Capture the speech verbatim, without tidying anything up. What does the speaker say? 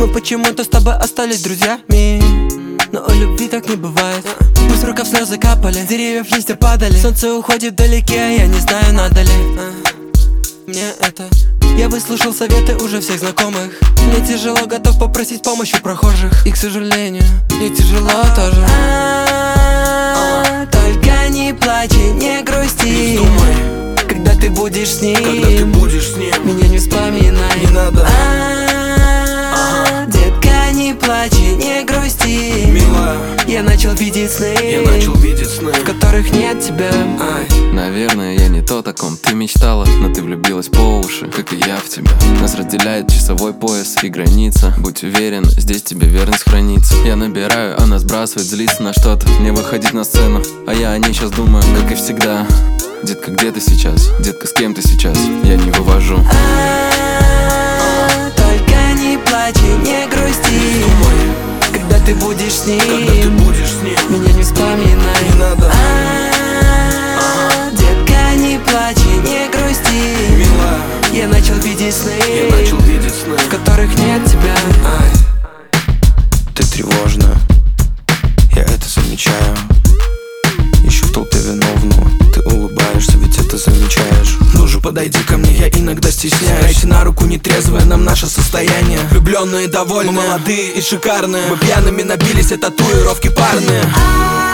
Мы почему-то с тобой остались друзьями, но у любви так не бывает. Мы с рукав слезы капали, с деревьев листья падали. Солнце уходит вдалеке, я не знаю, надо ли мне это. Я выслушал советы уже всех знакомых. Мне тяжело, готов попросить помощь у прохожих. И, к сожалению, мне тяжело тоже. Только не плачь и не грусти, когда ты будешь с ним, когда ты будешь с ним, меня не вспоминай. Не надо. А-а-а, детка, не плачь и не грусти, милая. Я начал видеть сны, Я начал видеть сны, в которых нет тебя. Ай. Наверное, я не тот, о ком ты мечтала, но ты влюбилась по уши, как и я в тебя. Нас разделяет часовой пояс и граница. Будь уверен, здесь тебе верность хранится. Я набираю, она сбрасывает, злится на что-то. Мне выходить на сцену, а я о ней сейчас думаю, как и всегда. Детка, где ты сейчас? Детка, с кем ты сейчас? Я не вывожу. А-а-а, только не плачь и не грусти, когда ты будешь с ним, когда ты будешь с ним, меня не вспоминай. Не надо. А-а-а, детка, не плачь и не грусти, милая. Я начал видеть сны, Я начал видеть сны, в которых нет тебя. Ай. Ты тревожна, я это замечаю. Ищу в толпе виновного, ты улыбаешься, ведь это замечаешь. Ну же, подойди ко мне, я иногда стесняюсь. Дайте на руку нетрезвое нам наше состояние. Влюбленные, довольные, мы молодые и шикарные. Мы пьяными набились, а татуировки парные.